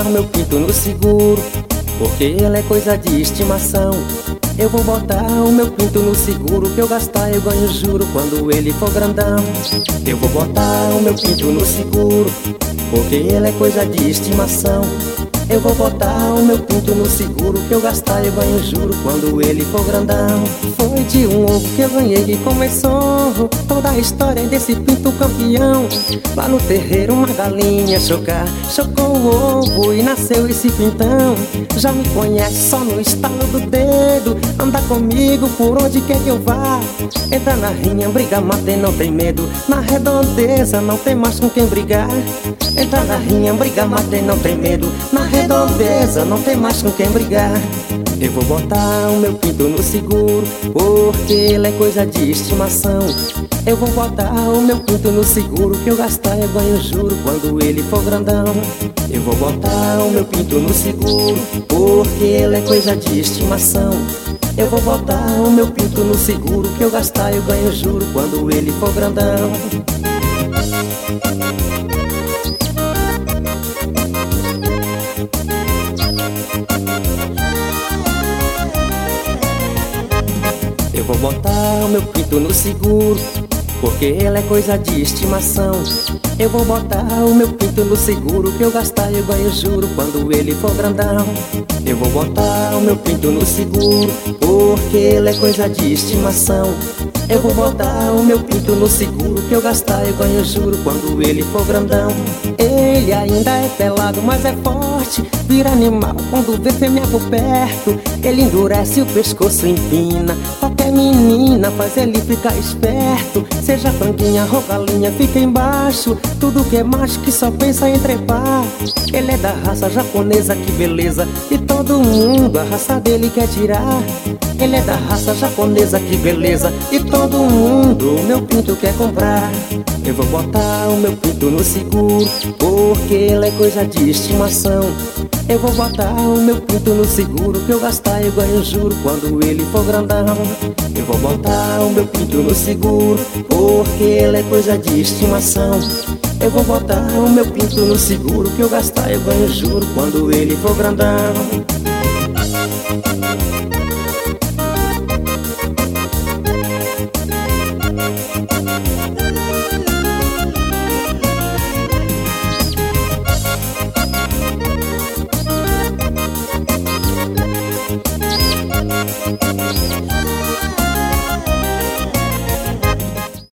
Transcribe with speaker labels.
Speaker 1: o meu pinto no seguro, porque ele é coisa de estimação. Eu vou botar o meu pinto no seguro, que eu gastar eu ganho juro quando ele for grandão. Eu vou botar o meu pinto no seguro, porque ele é coisa de estimação. Eu vou botar o meu pinto no seguro, que eu gastar eu ganho juro quando ele for grandão. Foi de um ovo que eu ganhei que começou toda a história desse pinto campeão. Lá no terreiro uma galinha chocou o ovo e nasceu esse pintão. Já me conhece só no estalo do dedo, anda comigo por onde quer que eu vá. Entra na rinha, briga, mata e não tem medo, na redondeza não tem mais com quem brigar. Entra na rinha, briga, mata e não tem medo, na redondeza não tem mais com quem brigar. Eu vou botar o meu pinto no seguro, porque ele é coisa de estimação. Eu vou botar o meu pinto no seguro, que eu gastar eu ganho juro quando ele for grandão. Eu vou botar o meu pinto no seguro, porque ele é coisa de estimação. Eu vou botar o meu pinto no seguro, que eu gastar eu ganho juro quando ele for grandão. Eu vou botar o meu pinto no seguro, porque ele é coisa de estimação. Eu vou botar o meu pinto no seguro, que eu gastar eu ganho juro quando ele for grandão. Eu vou botar o meu pinto no seguro, porque ele é coisa de estimação. Eu vou botar o meu pinto no seguro, que eu gastar eu ganho juro quando ele for grandão. Ele ainda é pelado, mas é forte, vira animal quando vê fêmea por perto. Ele endurece o pescoço, empina qualquer menina, faz ele ficar esperto. Seja franguinha ou galinha, fica embaixo, tudo que é macho que só pensa em trepar. Ele é da raça japonesa, que beleza, e todo mundo a raça dele quer tirar. Ele é da raça japonesa, que beleza, e todo mundo o meu pinto quer comprar. Eu vou botar o meu pinto no seguro, porque ele é coisa de estimação. Eu vou botar o meu pinto no seguro, que eu gastar eu ganho juro quando ele for grandão. Eu vou botar o meu pinto no seguro, porque ele é coisa de estimação. Eu vou botar o meu pinto no seguro, que eu gastar eu ganho juro quando ele for grandão.